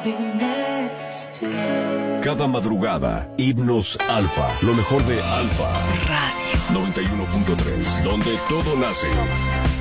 Cada madrugada, Himnos Alfa, lo mejor de Alfa Radio 91.3, donde todo nace.